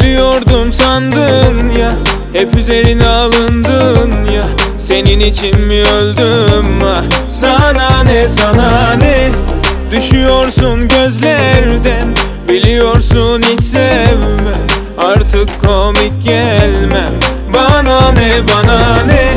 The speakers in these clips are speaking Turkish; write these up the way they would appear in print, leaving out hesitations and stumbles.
Ölüyordum sandın ya, hep üzerine alındın ya. Senin için mi öldüm ha? Sana ne, sana ne? Düşüyorsun gözlerden, biliyorsun hiç sevmem. Artık komik gelmem. Bana ne, bana ne?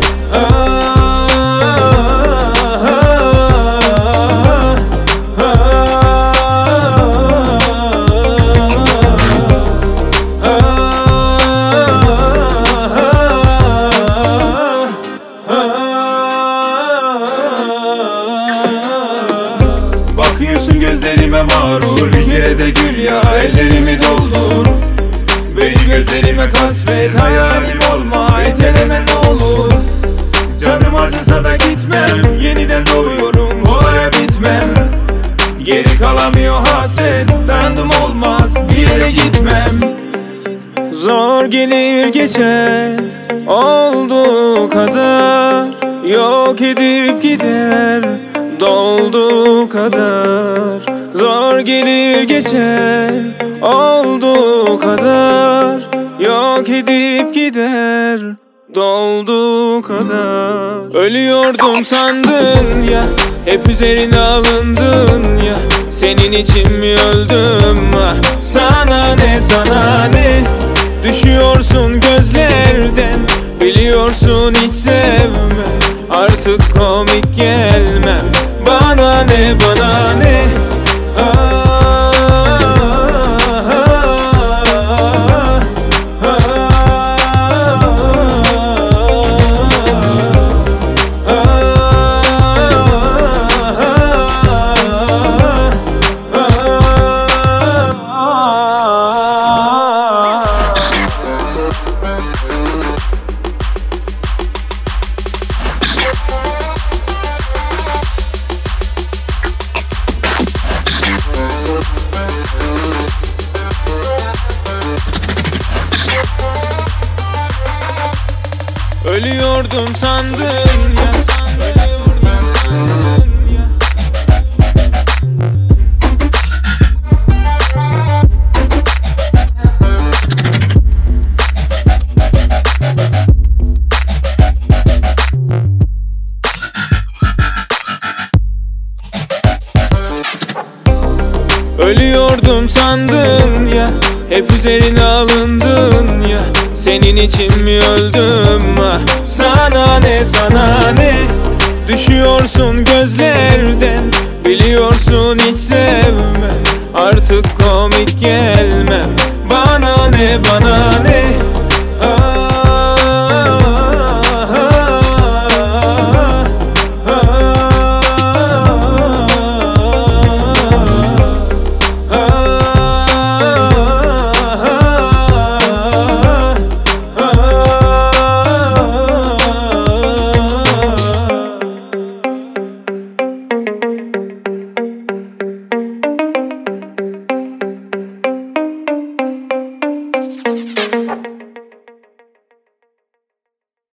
Bakıyorsun gözlerime mağrur, bir kere de gül ya, ellerimi doldur. Benim gözlerime kasvet, hayalim olma, iteleme ne olur. Canım acısa da gitmem, yeniden doğuyorum, kolaya bitmem. Geri kalamıyor hasret, dayandım olmaz, bir yere gitmem. Zor gelir geçer, olduğu kadar. Yok edip gider, dolduğu kadar. Zor gelir geçer, olduğu kadar. Yok edip gider, dolduğu kadar. Ölüyordum sandın ya, hep üzerine alındın ya. Senin için mi öldüm ha? Sana ne, sana ne? Düşüyorsun gözlerden, biliyorsun hiç sevmem. Artık komik gelmem. Bana ne, bana ne? Ölüyordum sandın ya, ölüyordum sandın ya, hep üzerine alındın ya. Senin için mi öldüm ha? Sana ne, sana ne? Düşüyorsun gözlerden, biliyorsun hiç sevmem. Artık komik gelmem. Bana ne, bana ne?